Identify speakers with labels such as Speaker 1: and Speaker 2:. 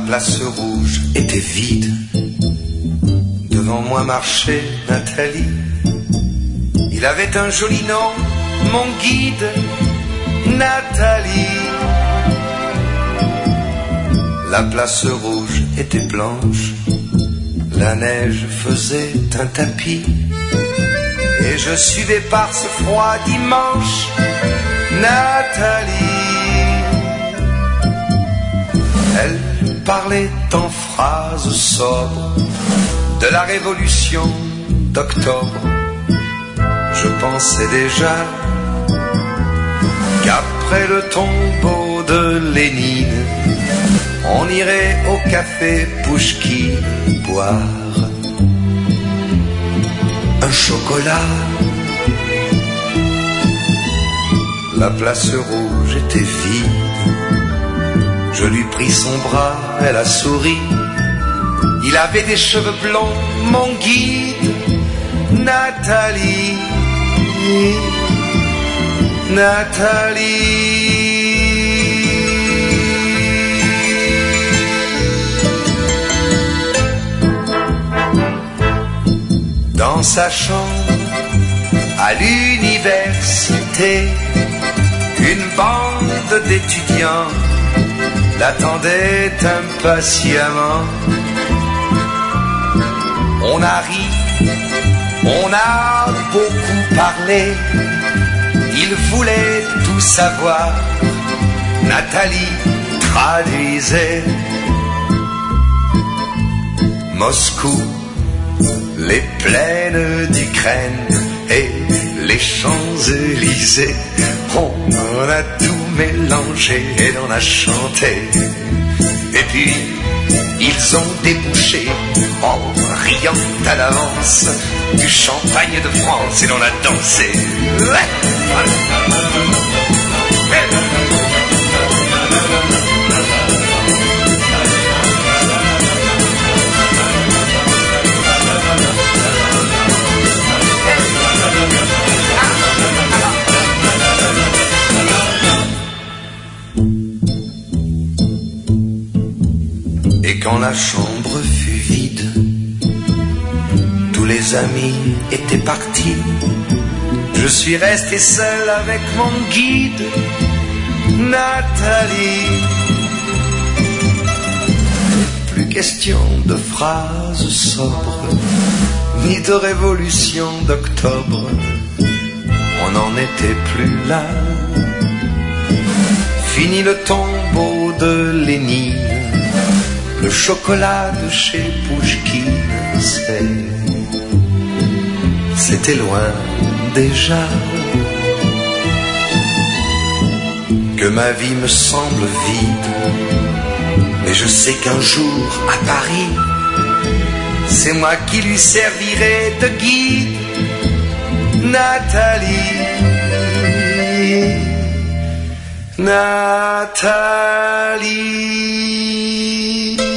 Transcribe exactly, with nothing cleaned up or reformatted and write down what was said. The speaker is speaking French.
Speaker 1: place rouge était vide. Devant moi marchait Nathalie. Il avait un joli nom, mon guide, Nathalie. La place rouge était blanche, la neige faisait un tapis, et je suivais par ce froid dimanche Nathalie. Elle parlait en phrases sobres de la révolution d'octobre. Je pensais déjà qu'après le tombeau de Lénine, on irait au café Pouchkine boire un chocolat. La place rouge était vide. Je lui pris son bras, elle a souri. Il avait des cheveux blonds, mon guide, Nathalie. Nathalie. Dans sa chambre, à l'université, une bande d'étudiants l'attendait impatiemment. On a ri, on a beaucoup parlé, il voulait tout savoir. Nathalie traduisait. Moscou, les plaines d'Ukraine et les Champs-Élysées, on en a tout mélangé et on a chanté. Et puis ils ont débouché en riant à l'avance du champagne de France et l'on a dansé. Et quand la chambre fut vide, tous les amis étaient partis. Je suis resté seul avec mon guide, Nathalie. Plus question de phrases sobres, ni de révolution d'octobre. On n'en était plus là. Fini le tombeau de Lénine. Le chocolat de chez Pouchkine, c'était loin déjà. Que ma vie me semble vide, mais je sais qu'un jour à Paris, c'est moi qui lui servirai de guide, Nathalie. Nathalie.